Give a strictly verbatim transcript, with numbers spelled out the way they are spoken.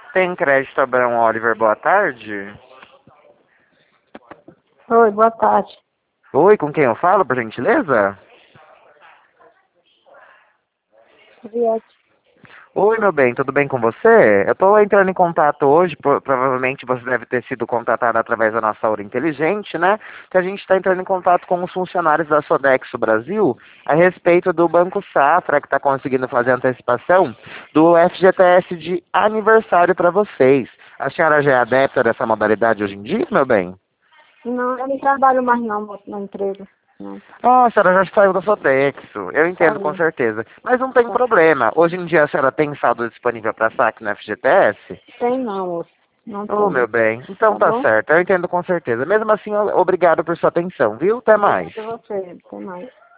Tem crédito Abrão Oliver, boa tarde. Oi, boa tarde. Oi, com quem eu falo, por gentileza? Juliette. Oi, meu bem, tudo bem com você? Eu estou entrando em contato hoje, pro- provavelmente você deve ter sido contatado através da nossa Hora Inteligente, né? Que a gente está entrando em contato com os funcionários da Sodexo Brasil a respeito do Banco Safra, que está conseguindo fazer antecipação do F G T S de aniversário para vocês. A senhora já é adepta dessa modalidade hoje em dia, meu bem? Não, eu não trabalho mais não, moço, na empresa. Não, Ah, a senhora já saiu da Sodexo. Eu entendo com sabe? certeza. Mas não tem problema. Hoje em dia a senhora tem saldo disponível para saque no F G T S? Tem não, moço. Não Oh, meu tem. bem. Então Tá tá bom? certo. Eu entendo com certeza. Mesmo assim, o- obrigado por sua atenção, viu? Até mais. Obrigada a você. Até mais.